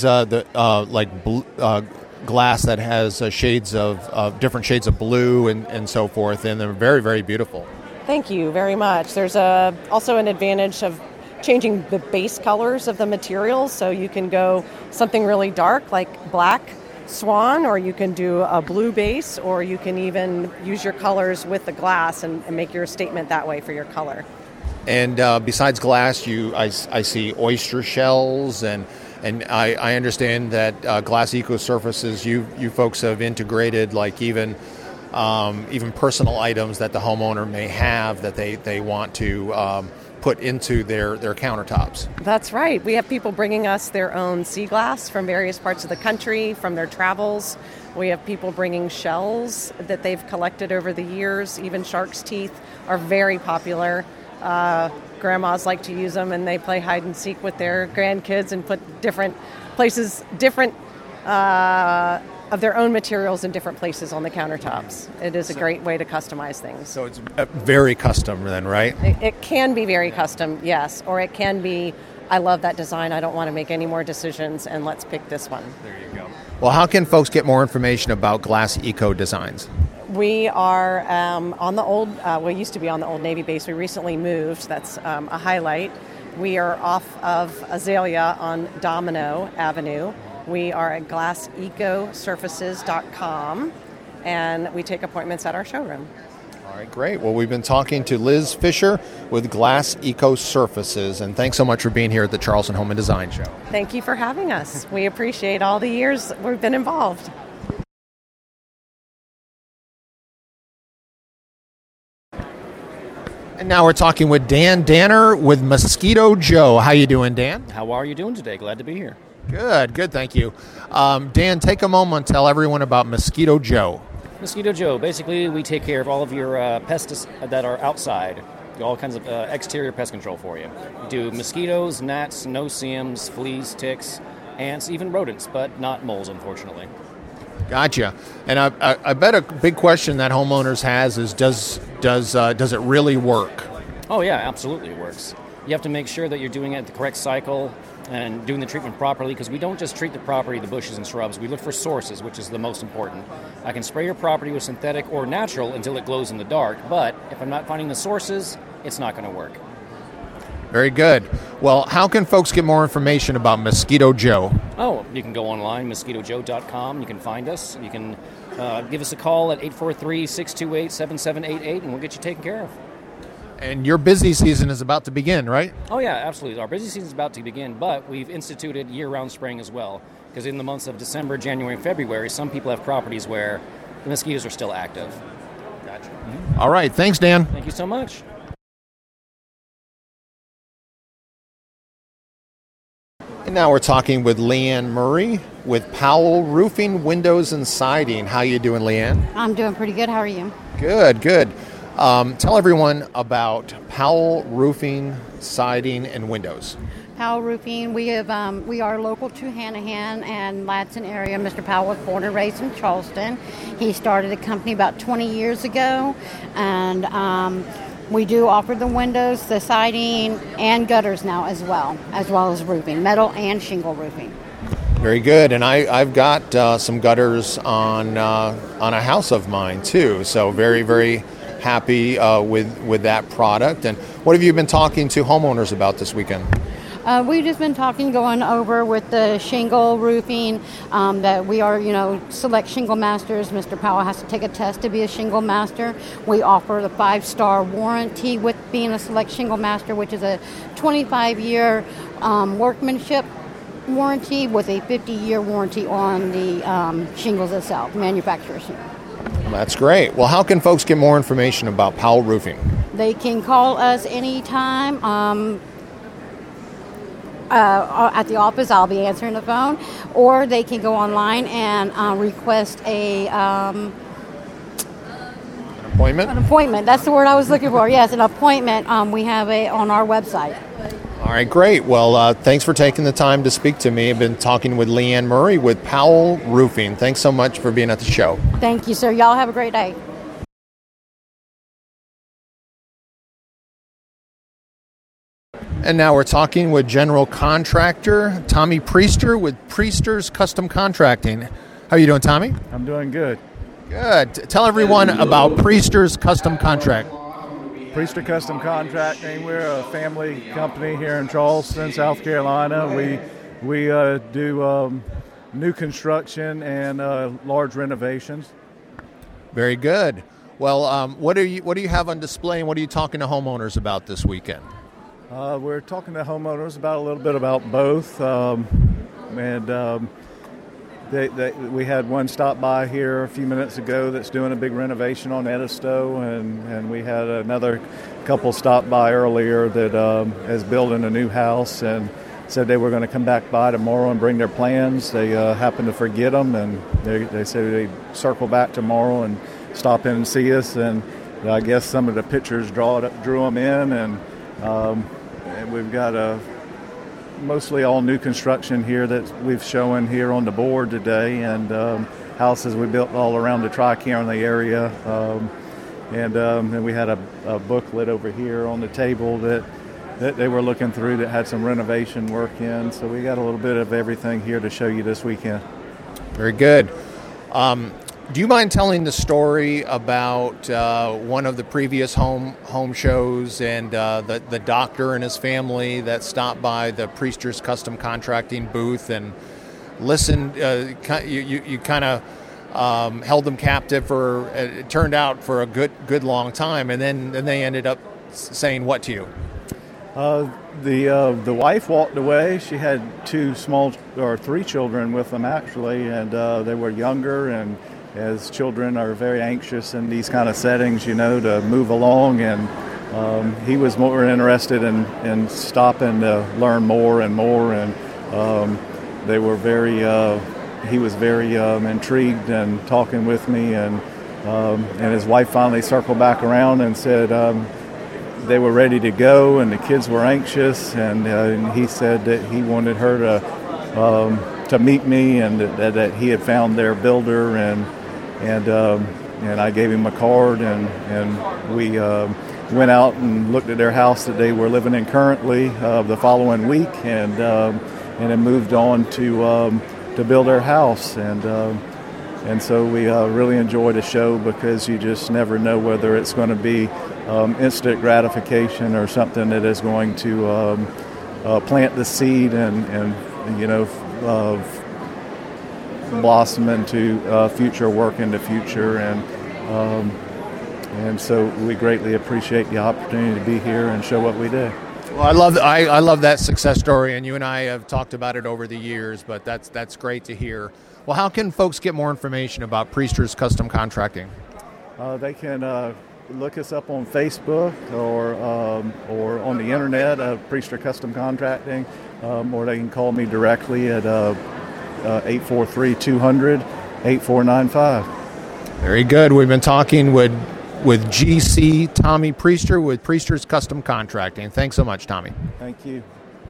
glass that has shades of different shades of blue and so forth, and they're very, very beautiful. Thank you very much. There's also an advantage of changing the base colors of the materials, so you can go something really dark like black swan, or you can do a blue base, or you can even use your colors with the glass and make your statement that way for your color. And besides glass, I see oyster shells, and I understand that Glass Eco surfaces, you folks have integrated like even personal items that the homeowner may have that they want to put into their countertops. That's right. We have people bringing us their own sea glass from various parts of the country, from their travels. We have people bringing shells that they've collected over the years. Even shark's teeth are very popular. Grandmas like to use them, and they play hide and seek with their grandkids and put different of their own materials in different places on the countertops. It is a great way to customize things. So it's very custom then, right? It can be very custom, yes. Or it can be, I love that design, I don't want to make any more decisions, and let's pick this one. There you go. Well, how can folks get more information about Glass Eco Designs? We are on the old, we used to be on the old Navy base. We recently moved. That's a highlight. We are off of Azalea on Domino Avenue. We are at GlassEcoSurfaces.com, and we take appointments at our showroom. All right, great. Well, we've been talking to Liz Fisher with Glass Eco Surfaces, and thanks so much for being here at the Charleston Home and Design Show. Thank you for having us. We appreciate all the years we've been involved. And now we're talking with Dan Danner with Mosquito Joe. How you doing, Dan? How are you doing today? Glad to be here. Good, thank you. Dan, take a moment, tell everyone about Mosquito Joe. Mosquito Joe, basically we take care of all of your pests that are outside, all kinds of exterior pest control for you. We do mosquitoes, gnats, no-see-ums, fleas, ticks, ants, even rodents, but not moles, unfortunately. Gotcha. And I bet a big question that homeowners has is does it really work? Oh yeah, absolutely it works. You have to make sure that you're doing it at the correct cycle and doing the treatment properly, because we don't just treat the property, the bushes and shrubs. We look for sources, which is the most important. I can spray your property with synthetic or natural until it glows in the dark, but if I'm not finding the sources, it's not going to work. Very good. Well, how can folks get more information about Mosquito Joe? Oh, you can go online, mosquitojoe.com. You can find us. You can give us a call at 843-628-7788, and we'll get you taken care of. And your busy season is about to begin, right? Oh, yeah, absolutely. Our busy season is about to begin, but we've instituted year-round spraying as well, because in the months of December, January, and February, some people have properties where the mosquitoes are still active. Gotcha. Mm-hmm. All right. Thanks, Dan. Thank you so much. And now we're talking with Leanne Murray with Powell Roofing, Windows, and Siding. How you doing, Leanne? I'm doing pretty good. How are you? Good. Tell everyone about Powell Roofing, Siding, and Windows. Powell Roofing, we are local to Hanahan and Ladson area. Mr. Powell was born and raised in Charleston. He started a company about 20 years ago, and we do offer the windows, the siding, and gutters now as well as roofing, metal and shingle roofing. Very good, and I've got some gutters on a house of mine too. So very, very happy with that product. And what have you been talking to homeowners about this weekend? We've just been going over with the shingle roofing, that we are, select shingle masters. Mr. Powell has to take a test to be a shingle master. We offer the 5-star warranty with being a select shingle master, which is a 25-year workmanship warranty with a 50-year warranty on the shingles itself, manufacturer's shingles. That's great. Well, how can folks get more information about Powell Roofing? They can call us anytime. At the office, I'll be answering the phone, or they can go online and request an appointment. An appointment. That's the word I was looking for. Yes, an appointment. We have on our website. All right, great. Well, thanks for taking the time to speak to me. I've been talking with Leanne Murray with Powell Roofing. Thanks so much for being at the show. Thank you, sir. Y'all have a great day. And now we're talking with general contractor Tommy Priester with Priester's Custom Contracting. How are you doing, Tommy? I'm doing good. Good. Tell everyone about Priester's Custom Contract. Priester Custom Contracting. We're a family company here in Charleston, South Carolina. We do new construction and large renovations. Very good. Well, what do you have on display, and what are you talking to homeowners about this weekend? We're talking to homeowners about a little bit about both, we had one stop by here a few minutes ago that's doing a big renovation on Edisto, and we had another couple stop by earlier that is building a new house and said they were going to come back by tomorrow and bring their plans. They happened to forget them, and they said they'd circle back tomorrow and stop in and see us, and I guess some of the pictures drew them in, and we've got mostly all new construction here that we've shown here on the board today, and houses we built all around the Tri-County area. And we had a booklet over here on the table that they were looking through that had some renovation work in. So we got a little bit of everything here to show you this weekend. Very good. Do you mind telling the story about one of the previous home shows and the doctor and his family that stopped by the Priester's Custom Contracting booth and listened? You kind of held them captive for it turned out for a good long time, and then they ended up saying what to you? The wife walked away. She had three children with them actually, and they were younger, and as children are very anxious in these kind of settings, to move along, and he was more interested in stopping to learn more and more, and they were he was very intrigued and talking with me, and his wife finally circled back around and said they were ready to go, and the kids were anxious, and he said that he wanted her to meet me, and that he had found their builder, and I gave him a card, and we went out and looked at their house that they were living in currently the following week, and then moved on to build their house, and so we really enjoyed the show, because you just never know whether it's going to be instant gratification or something that is going to plant the seed and blossom into future work in the future, and so we greatly appreciate the opportunity to be here and show what we do. Well, I love that success story, and you and I have talked about it over the years, but that's great to hear. Well, how can folks get more information about Priester's Custom Contracting? They can look us up on Facebook or on the internet, Priester Custom Contracting, or they can call me directly at 843-200-8495. Very good. We've been talking with GC Tommy Priester with Priester's Custom Contracting. Thanks so much, Tommy. Thank you.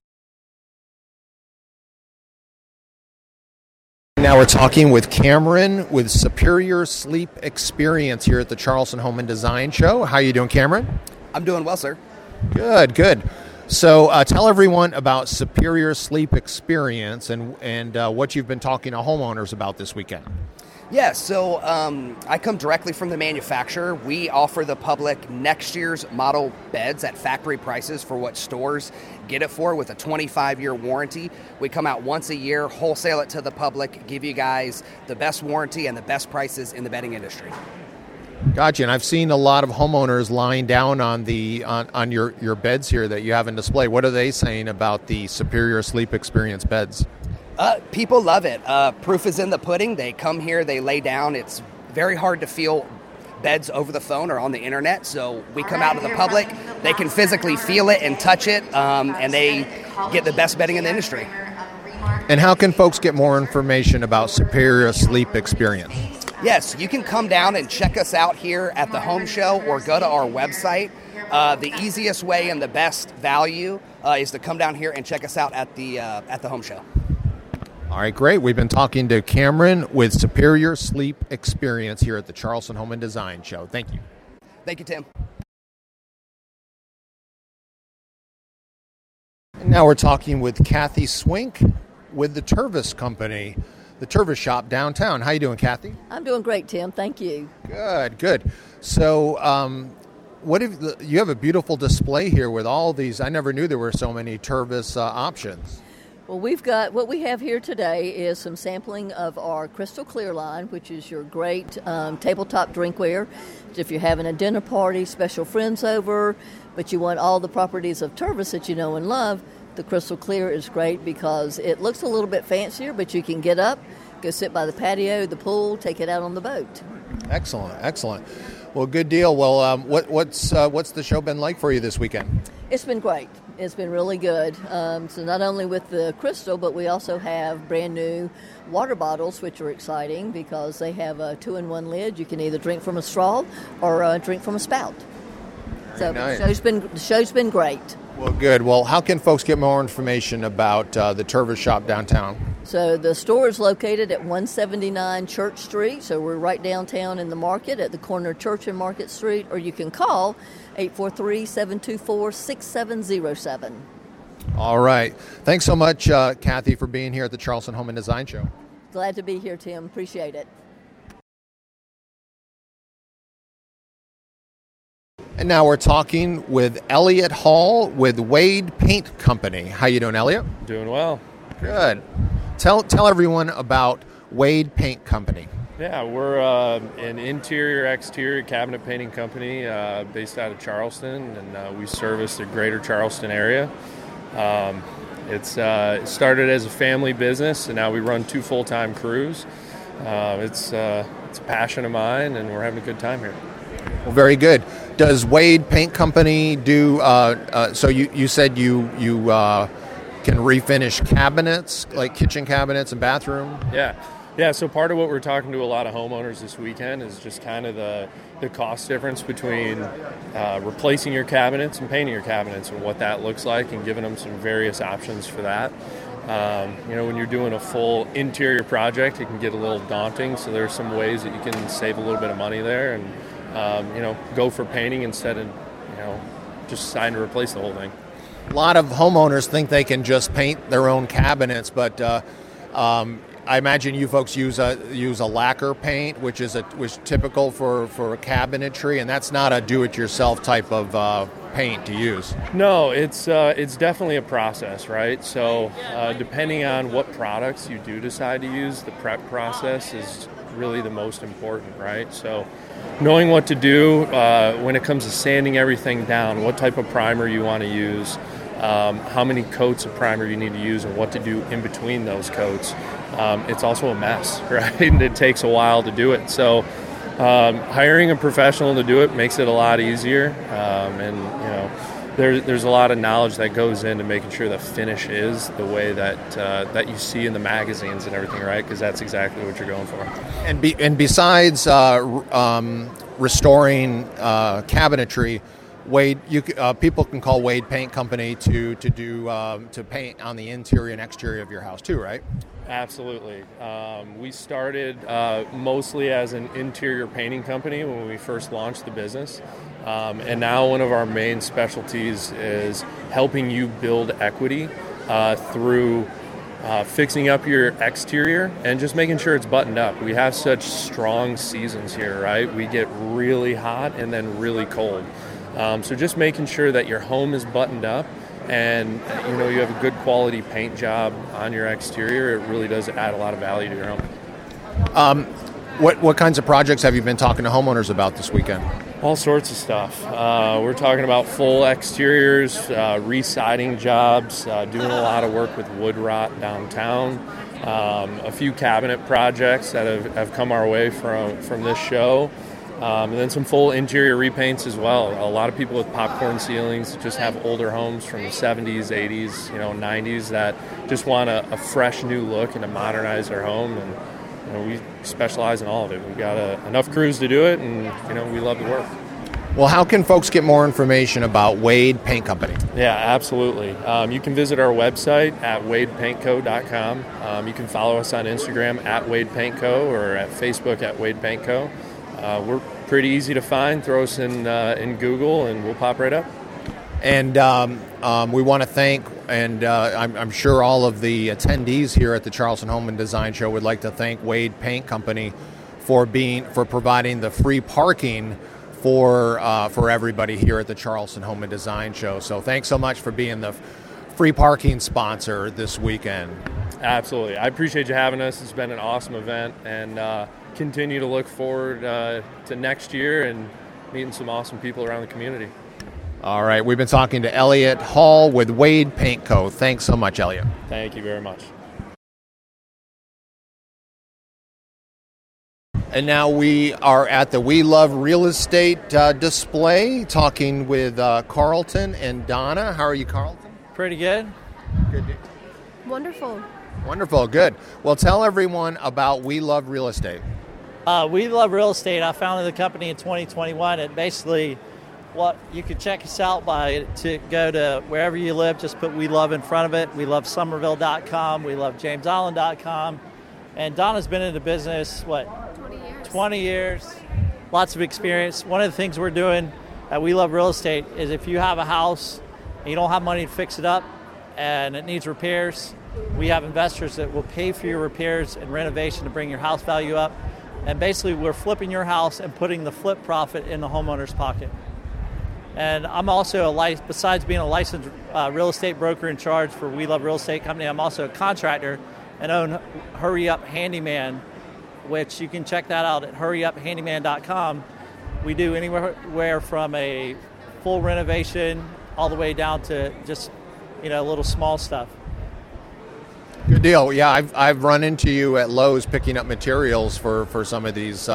Now we're talking with Cameron with Superior Sleep Experience here at the Charleston Home and Design Show. How are you doing, Cameron? I'm doing well, sir. Good. So tell everyone about Superior Sleep Experience and what you've been talking to homeowners about this weekend. Yeah, so I come directly from the manufacturer. We offer the public next year's model beds at factory prices for what stores get it for, with a 25-year warranty. We come out once a year, wholesale it to the public, give you guys the best warranty and the best prices in the bedding industry. Gotcha. And I've seen a lot of homeowners lying down on the on your beds here that you have in display. What are they saying about the Superior Sleep Experience beds? People love it. Proof is in the pudding. They come here, they lay down. It's very hard to feel beds over the phone or on the internet, so we come out to the public. They can physically feel it and touch it, and they get the best bedding in the industry. And how can folks get more information about Superior Sleep Experience? Yes, you can come down and check us out here at the home show or go to our website. The easiest way and the best value is to come down here and check us out at the home show. All right, great. We've been talking to Cameron with Superior Sleep Experience here at the Charleston Home and Design Show. Thank you. Thank you, Tim. And now we're talking with Kathy Swink with the Tervis Company, the Tervis shop downtown. How you doing, Kathy? I'm doing great, Tim. Thank you. Good. So, you have a beautiful display here with all these. I never knew there were so many Tervis options. Well, what we have here today is some sampling of our Crystal Clear line, which is your great tabletop drinkware. If you're having a dinner party, special friends over, but you want all the properties of Tervis that you know and love, the Crystal Clear is great because it looks a little bit fancier, but you can get up, go sit by the patio, the pool, take it out on the boat. Excellent. Well, good deal. Well, what's the show been like for you this weekend? It's been great. It's been really good. So not only with the Crystal, but we also have brand new water bottles, which are exciting because they have a 2-in-1 lid. You can either drink from a straw or drink from a spout. So nice. The show's been great. Well, good. Well, how can folks get more information about the Tervis shop downtown? So the store is located at 179 Church Street, so we're right downtown in the market at the corner of Church and Market Street, or you can call 843-724-6707. All right. Thanks so much, Kathy, for being here at the Charleston Home and Design Show. Glad to be here, Tim. Appreciate it. And now we're talking with Elliot Hall with Wade Paint Company. How you doing, Elliot? Doing well. Good. Tell everyone about Wade Paint Company. Yeah, we're an interior-exterior cabinet painting company based out of Charleston, and we service the greater Charleston area. It started as a family business, and now we run 2 full-time crews. It's a passion of mine, and we're having a good time here. Well, very good. Does Wade Paint Company do? So you said you can refinish cabinets, like kitchen cabinets and bathroom? Yeah. So part of what we're talking to a lot of homeowners this weekend is just kind of the cost difference between replacing your cabinets and painting your cabinets and what that looks like, and giving them some various options for that. When you're doing a full interior project, it can get a little daunting. So there's some ways that you can save a little bit of money there and go for painting instead of just deciding to replace the whole thing. A lot of homeowners think they can just paint their own cabinets, but I imagine you folks use a lacquer paint, which is typical for cabinetry, and that's not a do-it-yourself type of paint to use. No, it's definitely a process, right? So depending on what products you do decide to use, the prep process is really the most important, right? So knowing what to do when it comes to sanding everything down, what type of primer you want to use, how many coats of primer you need to use, and what to do in between those coats. It's also a mess, right? And it takes a while to do it. So hiring a professional to do it makes it a lot easier. There's a lot of knowledge that goes into making sure the finish is the way that you see in the magazines and everything, right? Because that's exactly what you're going for. And besides restoring cabinetry, Wade, people can call Wade Paint Company to paint on the interior and exterior of your house too, right? Absolutely. We started mostly as an interior painting company when we first launched the business. And now one of our main specialties is helping you build equity through fixing up your exterior and just making sure it's buttoned up. We have such strong seasons here, right? We get really hot and then really cold. So just making sure that your home is buttoned up and you have a good quality paint job on your exterior, it really does add a lot of value to your home. What kinds of projects have you been talking to homeowners about this weekend? All sorts of stuff. We're talking about full exteriors, re-siding jobs, doing a lot of work with wood rot downtown, a few cabinet projects that have come our way from this show, and then some full interior repaints as well. A lot of people with popcorn ceilings just have older homes from the 70s, 80s, 90s that just want a fresh new look and to modernize their home. And we specialize in all of it. We've got enough crews to do it, and we love the work. Well, how can folks get more information about Wade Paint Company? Yeah, absolutely. You can visit our website at wadepaintco.com. You can follow us on Instagram at Wade Paint Co. or at Facebook at Wade Paint Co. We're pretty easy to find. Throw us in Google, and we'll pop right up. And we want to thank, and I'm sure all of the attendees here at the Charleston Home and Design Show would like to thank Wade Paint Company for providing the free parking for everybody here at the Charleston Home and Design Show. So thanks so much for being the free parking sponsor this weekend. Absolutely. I appreciate you having us. It's been an awesome event, and continue to look forward to next year and meeting some awesome people around the community. All right, we've been talking to Elliot Hall with Wade Paint Co. Thanks so much, Elliot. Thank you very much. And now we are at the We Love Real Estate display, talking with Carlton and Donna. How are you, Carlton? Pretty good. Good. Wonderful. Wonderful, good. Well, tell everyone about We Love Real Estate. We Love Real Estate. I founded the company in 2021. It basically, you can check us out to go to wherever you live. Just put We Love in front of it. We love Somerville.com. We love JamesIsland.com. And Donna's been in the business, 20 years. Lots of experience. One of the things we're doing at We Love Real Estate is if you have a house and you don't have money to fix it up and it needs repairs, we have investors that will pay for your repairs and renovation to bring your house value up. And basically, we're flipping your house and putting the flip profit in the homeowner's pocket. And I'm also, besides being a licensed real estate broker in charge for We Love Real Estate Company, I'm also a contractor and own Hurry Up Handyman, which you can check that out at hurryuphandyman.com. We do anywhere from a full renovation all the way down to just, little small stuff. Good deal. Yeah, I've run into you at Lowe's picking up materials for some of these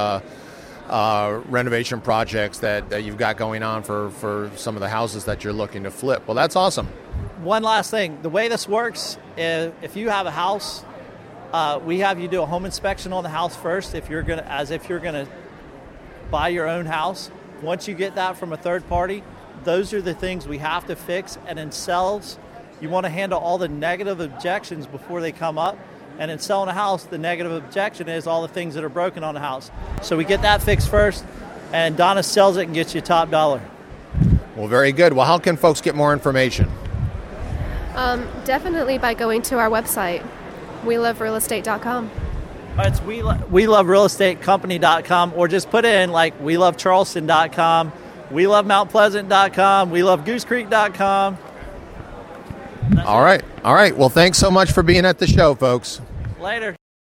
renovation projects that you've got going on for some of the houses that you're looking to flip. Well, that's awesome. One last thing. The way this works is if you have a house, we have you do a home inspection on the house first if you're gonna buy your own house. Once you get that from a third party, those are the things we have to fix. And in sales, you want to handle all the negative objections before they come up. And in selling a house, the negative objection is all the things that are broken on the house. So we get that fixed first, and Donna sells it and gets you top dollar. Well, very good. Well, how can folks get more information? Definitely by going to our website, weloverealestate.com. It's weloverealestatecompany.com, or just put in welovecharleston.com, welovemountpleasant.com, welovegoosecreek.com. All right. Well, thanks so much for being at the show, folks. Later.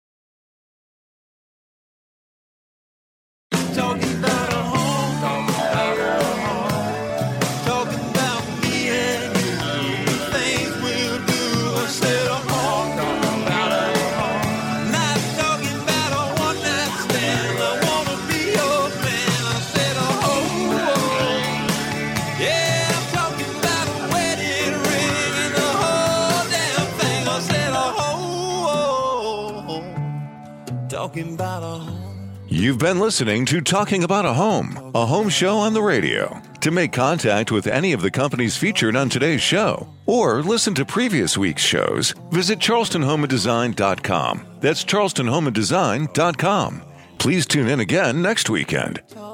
You've been listening to Talking About a home show on the radio. To make contact with any of the companies featured on today's show, or listen to previous week's shows, visit charlestonhomeanddesign.com. That's charlestonhomeanddesign.com. Please tune in again next weekend.